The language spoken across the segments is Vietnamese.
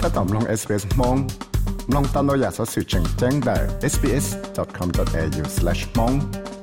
ก็ตอมลง SBS มองลองตามเราอยากสอสื่อแจ้งได้ sbs.com.au/mong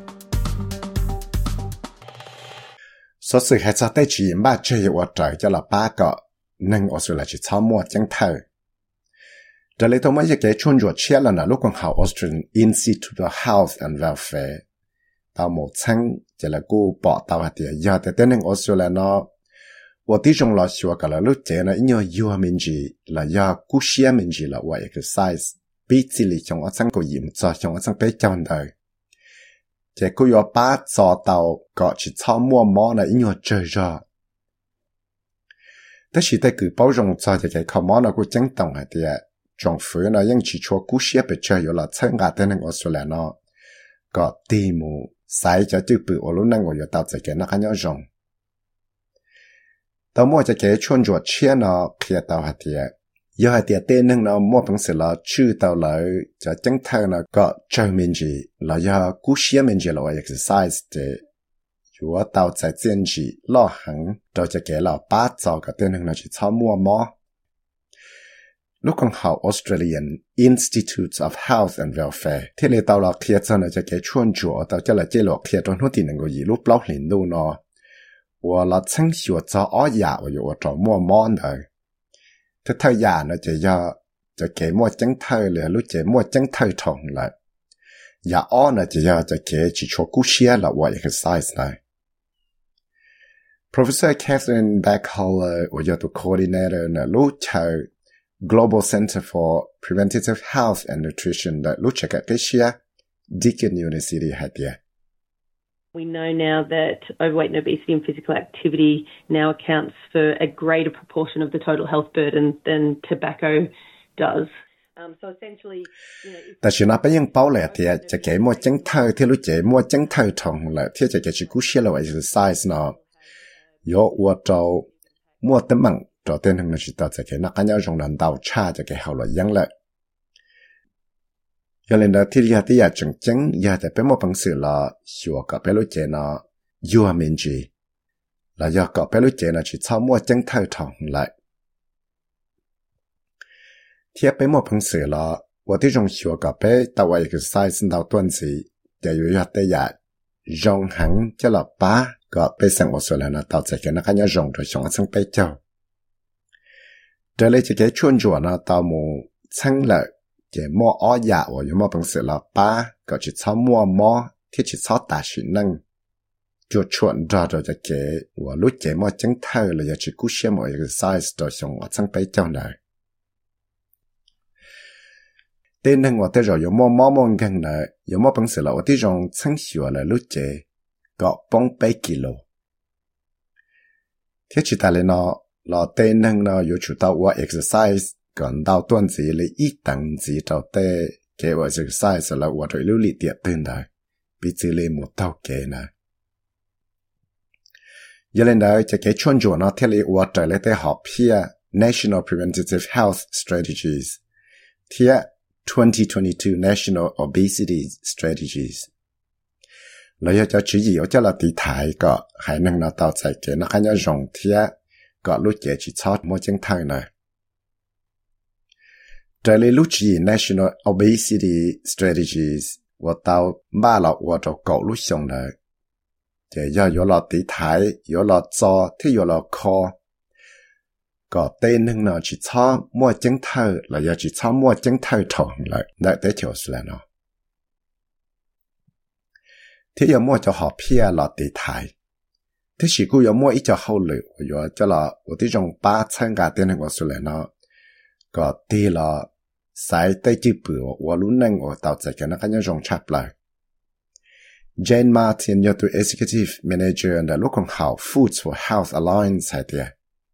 สอสื่อให้จะได้จีนบ้าเจอว่าใจจะละป้าก็นึ่งออสเตรเลียจะชอบมัวจังเธอแต่เลยต้องไม่จะเกี่ยชวนจวดเชี่ยแล้วนะลูกของเขา Australian Institute of Health and Welfare ตามหมดชั้งจะละกูปอตาวเดียยาแต่เต้นหนึ่งออสเตรเลียเนาะ我地中老喜欢个了，路节呢，因为有民族了要古些民族了，我 exercise 比这里像我整个严重，像我整比较难。这个要把做到个去草摸摸呢，因为这热。但是在个包容做这个靠摸呢，个整动啊的，政府呢因去做古些比较有了参加的那个说来呢，个题目sai就对不我路那我要到这个那个要用。ตอนมั่วจะเก๋ชวนจวดเชี่ยนอเคลียตาวหัดเดียยอหัดเดียเต้นนึงนอมั่วพังสิละชื่อตาวเลยจะจังเธอนอก็เจอมินจีแล้วยากู้เชี่ยมินจีเราexercise เดอยู่ว่าตาวใจเจียนจีล่อหังเราจะเก๋เราป้าจอกับเต้นนึงนอจีชอบมั่วมอลูกของเขา Australian Institute of Health and Welfare ที่เลยตาวเราเคลียจนจะเก๋ชวนจวดตาวจะละเจหลอกเคลียตรงทุกทีหนึ่งก็ยีรูปเล่าหลินดูนอ我了曾学做熬夜，我有我做摸摸的，这头夜呢就给摸整头了，路就摸整头痛了，夜熬呢就要就给去做古些了，我 exercise 呢。Professor Catherine Backholer 我要做 coordinator 呢，路就 Global Center for Preventative Health and Nutrition 的路就个些 Deakin University 还的。 We know now that overweight and obesity and physical activity now accounts for a greater proportion of the total health burden than tobacco does. So essentially, you know, แต่ฉันน่ะไปยังเป้าแหละที่จะเก๋มัวจังเธอที่รู้เจมัวจังเธอทองแหละที่จะเก๋ชิกุเชียเรา exercise เนาะโยวัวโตมัวเต็มมังโตเต้นทั้งนั้นชิตาจะเก๋นักการยาจงนันดาวชาจะเก๋เขาเลยยังเลยยาเลนดาที่ยาที่ยาจังยาแต่เป็นมัวพังสือละชัวกับเป็นรู้เจนะยัวมินจีแล้วยากับเป็นรู้เจนะชิชอบมัวจังเธอทองเลยเทียบเป็นมัวพังสือละว่าที่จงชัวกับเป็นตัว exercise ดาวต้นสีจะอยู่ยาแต่ยาจงหังจะหลับป้าก็ไปสั่งออสเตรเลียนะต่อจากนั้นก็ยังจงโดยช่องสั่งไปเจ้าเดี๋ยวเลยจะแกชวนจวนนะต่อหมู่สั่งเลยจะมัวอ้อยาว่าอยู่มัวพังสือละป้าก็จะชอบมัวที่จะชอบตาชินังจวดชวนรอจะเก๋ว่ารู้เจมัวจังเธอเลยอยากจะกู้เชื่อมัว exercise โดยช่องสั่งไปเจ้าหน่อยเต้นหนึ่งว่าที่เราอยู่มัวกันเลยอยู่มัวพังสือละว่าที่เราสั่งชัวเลยรู้เจก็ป้องไปกิโลที่จิตาเลยเนาะเราเต้นหนึ่งเนาะอยู่ชุดตัวว่า exerciseก่อนดาวต้นสีเลยอีตังสีเราเต้เกว่า exercise แล้วว่าโดยรู้ลิเดียตื่นได้ปีจีเลยหมดเท่าเกนะยันเลยนะจะเกชวนจวนเนาะที่เลยว่าโดยเลยเต้หอบเพีย National Preventative Health Strategies เทีย2022 National Obesity Strategies แล้วอยากจะชี้อยู่จะละตีถ่ายก็หายนั่งเนาะต่อใจเกนักขันยาจงเทียก็รู้เจจิชอดมัวจังไทยนะแต่เลยรู้จี National Obesity Strategies ว่าเตาบ้าเราว่าจะเก่ารู้ส่งเลยจะอยู่หลอดตีถ่ายอยู่หลอดจอที่อยู่หลอดคอก็เต้นหนึ่งเนาะจิชอดมัวจังไทยแล้วอยากจิชอดมัวจังไทยทองเลยได้แต่เที่ยวสุดแล้วเนาะที่ยามัวจะหอบเพียหลอดตีไทยที่สิกูยามัวอีจะเข้าเลยว่าจะละว่าที่จงป้า参加เต้นหนึ่งว่าสุดแล้วเนาะก็ตีละสายใต้จีปือว่ารู้นั่งว่าต่อจากนั้นก็ยังจงชับเลย Jane Martin ยอดตัว Executive Manager ในลูกของเขา Foods for Health Alliance ให้เดีย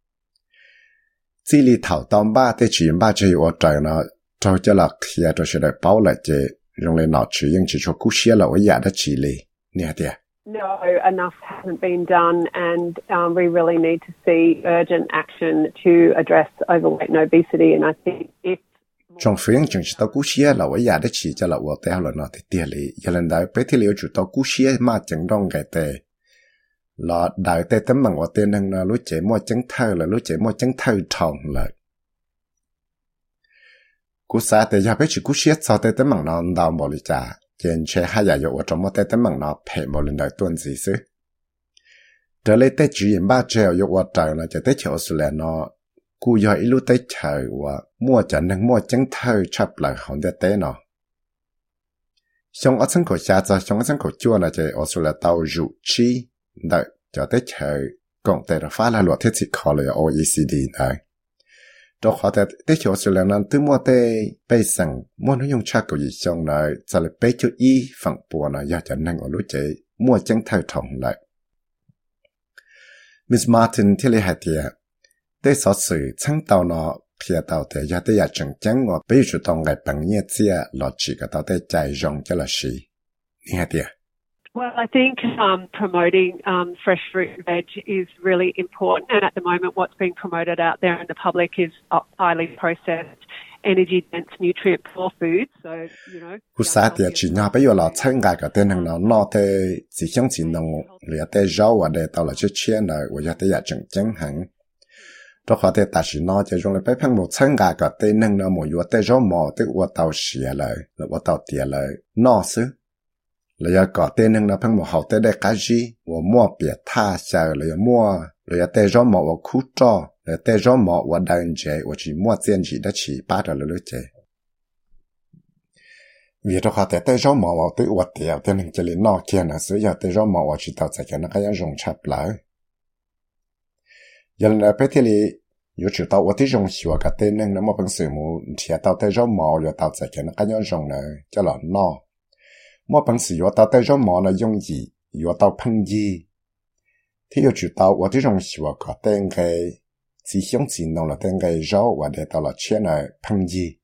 จีลีเถาตอมบ้าแต่จีนบ้าจะอยู่ว่าใจเนาะเราจะหลักเขียตัวเฉลยเป้าเลยเจโรงเรียนหนอชื่อยังจะชวกู้เชียเราว่าอยากได้จีลีเนี่ยเดีย No, enough hasn't been done, and we really need to see urgent action to address overweight and obesity. And I think if 政府应正是到古些了，我也得起着了，我带好了那的店里，有人来白天里就到古些嘛，正当个的，là đại tây tấm bằng ở tên hằng là lối chế mua trắng thơ là lối chế mua trắng thơ tròn là cú sa để giờ bây giờ cú siết sau để tấm bằng nó đào một lý trả trên chơi hai giờ ở trong một tấm bằng nó phải một lần đời tuần gì xứ trở lại tới chuyện ba treo ở trời là cho tới chỗ sự là nó cú giờ ít lúc tới trời và mua cho nên mua trắng thơi chấp lại hòn để té nó xong ở sân khấu xa ra xong ở sân khấu chua là chơi ở sự là tàu rượu chi đợi cho tới trời cộng tới là phá là luật thiết dịch khó là OECD này đó họ tới chỗ sự là nó từ mua tới bây sang mua nó dùng chắc của gì xong rồi sau là bây cho y phẳng bùa nó giờ cho nên ở lúc chơi mua trắng thơi thòng lại Miss Martin thì lấy hạt tiền tới sở sự chẳng tàu nó khi tàu tới giờ tới giờ chẳng chẳng ngọt bây giờ tàu ngày bằng nhẹ chia lọt chỉ cả tàu tới chạy rong cho là gì hạt tiền Well, I think promoting fresh fruit and veg is really important. And at the moment, what's being promoted out there in the public is highly processed, energy-dense, nutrient-poor foods. So, you know... Cú sa tiệt chỉ nhà bây giờ là chẳng ngại cái tên hàng nó tới chỉ trong chỉ nông lìa tới rau và để tao là chút chia này và giờ tới giờ chẳng chẳng hẳn. Đó họ tới ta chỉ nó chỉ dùng lại phải một chẳng ngại cái tên hàng nó một vừa tới rau mò tới vừa tao xìa lại là vừa tao tiệt lại nó xứ. Là giờ có tên hàng nó phải một hậu tới đây cái gì và mua bịa tha sao là mua là tới rau mò và khu trò là tới rau mò và đàn chế và chỉ mua tiền gì đó chỉ ba đợt lưỡi chế. Vì đó họ tới rau mò vào tới vật tiệt tên hàng chỉ là nó kia là sử dụng tới rau mò và chỉ tạo ra cái nó cái dùng chắp lại. Giờ là bây giờ thì有知道我的用喜欢个对人那么本事么，提到对着毛了到这个那个样用呢，叫了孬。我本事有到对着毛呢用意，有到碰意。他又知道我的用喜欢个对个只想只弄了对个肉，我得到了钱呢碰意。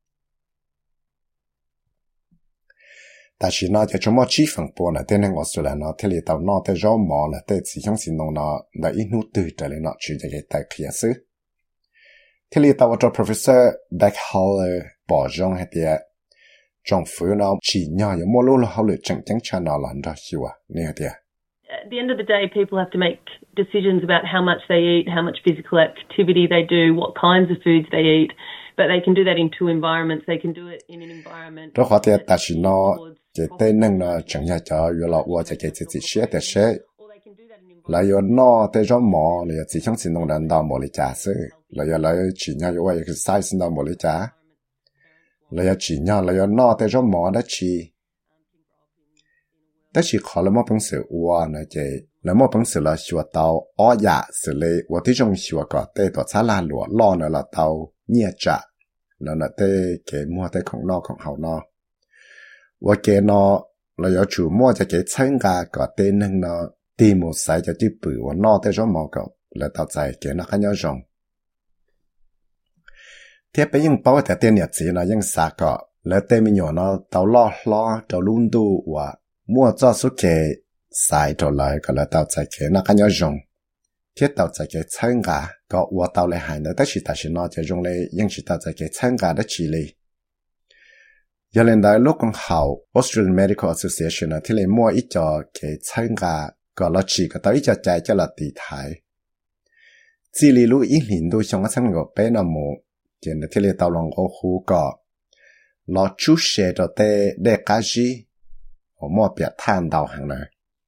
但是呢，就这么几分波呢，对人我说了呢，他里到那对肉毛了，对只想只弄了，那一路对着了那去这个带开始。ที่เรียกตัว professor Beckholler บอกจงให้เดียจงฟื้นเอาชี้ย่อยมั่วรู้เขาเลยจังชนะหลังจากชีวะเนี่ยเดีย At the end of the day, people have to make decisions about how much they eat, how much physical activity they do, what kinds of foods they eat, but they can do that in two environments. They can do it in an environment. ตัวเขาเดียแต่ชิโน่จะเต้นนึงนะจังอยากจะอยู่หลอกว่าจะเกิดจิตเสียแต่เสียแล้วยนอเตจอมอเลยจิช่องสินงดันดาวหมดเลยจ้าซื้อแล้วจีน่าอยู่ว่าคือไซส์ดาวหมดเลยจ้าแล้วจีน่าแล้วนอเตจอมอได้ชีขอแล้วมอเป็นสื่อว่านะเจแล้วมอเป็นสื่อละชัวเตาอ้อยาสื่อเลยว่าที่จงชัวก็เตตัวซาลาหลัวล่อนะละเตาเนี่ยจ้าแล้วนะเตเกมัวเตของนอของเฮานอว่าเกนอแล้วจู่มัวจะเกช่างกาก็เตนึงนอตีหมดใส่จะที่ปืนว่านอแต่จอมอก็แล้วต่อใจเกนักขันยอจงเทียบไปยังเป้าแต่เตียนเนี่ยจีนะยังสาก็แล้วเตมีหยวนอเตาล้อเตาลุ่นดูว่ามั่วจ้าสุเกใส่ตัวเลยก็แล้วต่อใจเกนักขันยอจงเทียบต่อใจเกช่างกาก็ว่าเตาเลยหายแต่ชิตาชินอจะจงเลยยังชิตาใจเกช่างกาได้ชีเลยยันเล่นได้ลูกของเขา Australian Medical Association ที่เลยมั่วอีจอเกช่างกาก็เราchỉ có tới cho chạy cho là tỷ thái chỉ lý lũ ý hình đôi trong cái sân ngõ bé nào mù chỉ là thế tàu lòng có khu có nó chú xe cho tê để cá gì ở mua bịa than đào hàng này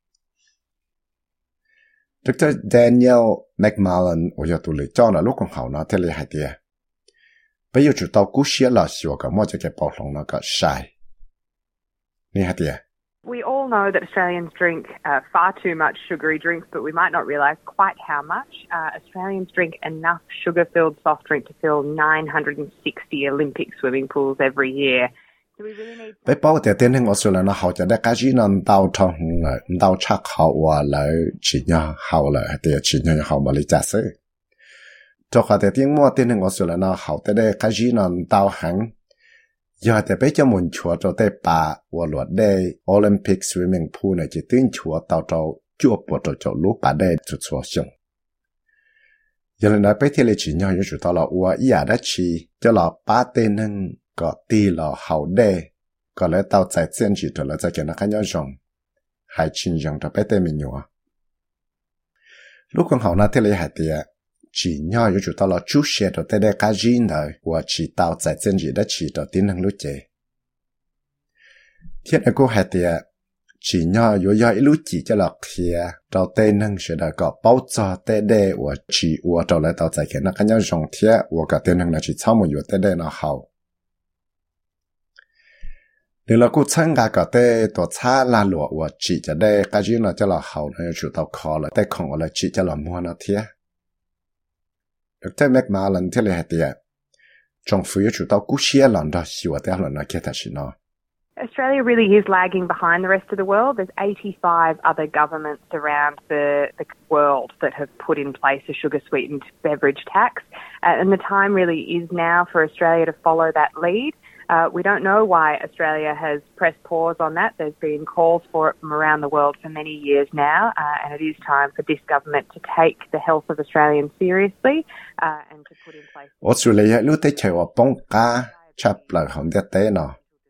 Dr. Daniel McMullen ở giờ tụi lưỡi cho là lúc còn hậu nó thế hai tia bây giờ chủ tàu cú xe là xíu cả mua cho cái bao lòng nó có sai nè hai tia We all know that Australians drink far too much sugary drinks, but we might not realise quite how much. Australians drink enough sugar-filled soft drink to fill 960 Olympic swimming pools every year. So we really need... Bây bao giờ tên hình Australia nó hậu cho đại cái gì nó đào thong đào chắc hậu và lại chỉ nhau hậu lại thì chỉ nhau hậu mà lấy trả sự. Cho họ thì tiếng mua tên hình Australia nó hậu tới đây cái gì nó đào hàng giờ thì bây giờ muốn chúa cho tới bà và luật đây Olympic swimming pool này chỉ tin chúa tàu trâu chúa bộ cho lúc bà đây cho chúa xong giờ là nói bây giờ chỉ nhau như chủ tàu là ua ý đã chỉ cho là ba tên nâng có tì là hậu đây có lẽ tàu chạy trên chỉ trở lại cho cái nó khác nhau rộng hay chín rộng cho bây giờ mình nhua lúc con hậu nó thế là hạt tìa chỉ nhỏ yếu chủ tao là chú xe đồ tê đê cá gì nơi và chỉ tao giải chân gì đã chỉ đồ tin năng lúc chế thiết này cô hạt tiệt chỉ nhỏ yếu yếu lúc chỉ cho là kia đầu tên năng sẽ đã có bao giờ tê đê và chỉ và đầu lại tao giải cái nó cái nhau rộng thiết và cả tên năng là chỉ sau một yếu tê đê nó hậu nếu là cô参加个的多差拉罗我只จะได้个人了就了好了就到考了但空了只จะ了摸了天Dr. McMahon ที่เลย的政府要就到古些人的希望的了那其他是呢 Australia really is lagging behind the rest of the world. There's 85 other governments around the world that have put in place a sugar-sweetened beverage tax. And the time really is now for Australia to follow that lead. We don't know why Australia has pressed pause on that. There's been calls for it from around the world for many years now, and it is time for this government to take the health of Australians seriously and to put in place... Australia lúc tới chơi ở bóng cá chấp lời hồng đất tế nó.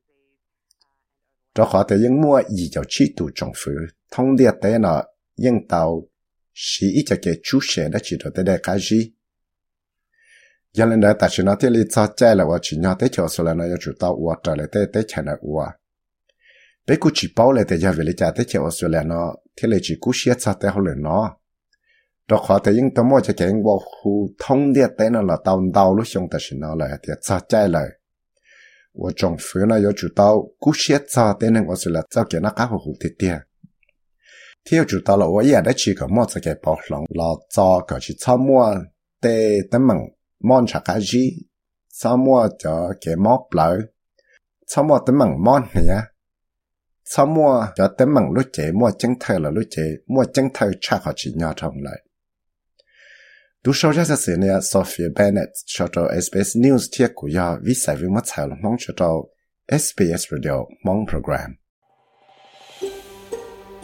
Đó khó tới những mua ý cho chỉ tụ trong phủ, thông địa tế nó, những tàu sĩ ý cho cái chú xe đã chỉ đồ tới đây cái gì. Giờ lên đây ta chỉ nói tới lý do chạy là và chỉ nói tới chỗ số là nó yêu chủ tàu và trở lại tới chạy là và. Bây giờ chỉ bảo lại tới giờ về lý do tới chỗ số là nó, thì là chỉ cú xe cho tới họ lên nó. Đó khó tới những tàu mua cho cái vào khu thông địa tế nó là tàu lúc xong ta chỉ nói là thì cho chạy lại. Và trong phủ nó yêu chủ tàu cú xe cho tới nên và số là cho cái nó cá hồ thì tiền. Thì yêu chủ tàu là và giờ đã chỉ có mua cho cái bảo lòng là cho cái chỉ cho mua để tấm bằng món chả cái gì, sao mua cho cái món lẩu, sao mua tấm bằng món này á, sao mua cho tấm bằng lúc chế mua chân thơ là lúc chế mua chân thơ chắc họ chỉ nhỏ trong lại. Đủ số ra sự này Sophia Bennett cho tàu SBS News thiết của yo vì sai với mất sai là mong cho tàu SBS Radio mong program.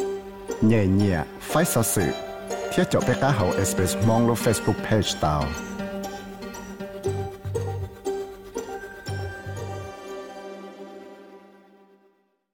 Nhẹ nhẹ, phải sao sự thiết cho bé cá hậu SBS mong lo Facebook page tàu.